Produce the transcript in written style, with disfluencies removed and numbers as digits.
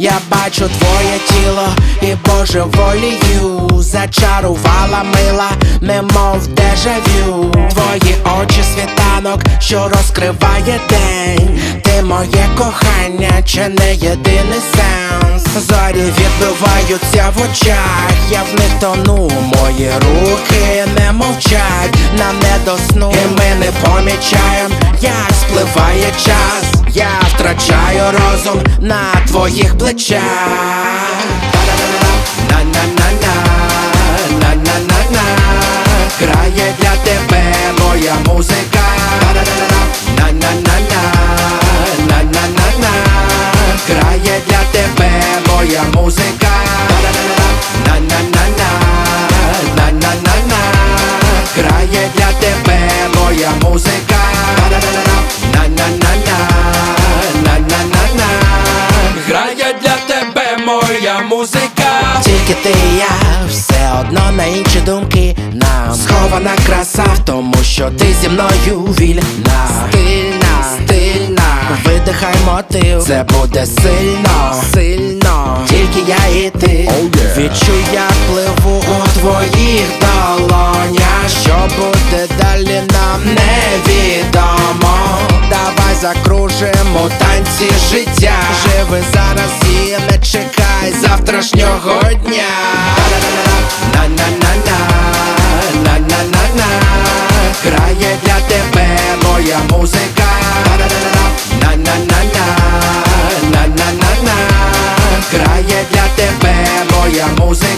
Я бачу твоє тіло і божеволію зачарувала мила, немов дежавю. Твої очі світанок, що розкриває день. Ти моє кохання, чи не єдиний сенс. Зорі відбиваються в очах, я в них тону. Мої руки не мовчать, нам не до сну. І ми не помічаєм, як спливає час. Я втрачаю розум на твоїх плечах. На-на-на-на, на-на-на-на, грає для тебе моя музика. На-на-на-на, на-на-на-на, грає для тебе моя музика. На-на-на-на, на-на-на-на, грає для тебе моя музика. На-на-на-на, на-на-на-на, грає для тебе моя музика. Тільки ти і я, все одно на інші думки нам. Схована краса в тому, що ти зі мною вільна. Стильна, стильна, видихай мотив, це буде сильно, сильно. Тільки я і ти, відчуй, як пливу у твоїх долонях. Що буде далі, нам невідомо. Давай закружимо танці життя. Живи зараз і не чекай завтрашнього дня. На-на-на-на, на-на-на-на, грає для тебе моя музика. На-на-на-на, на-на-на-на, грає для тебе моя музика.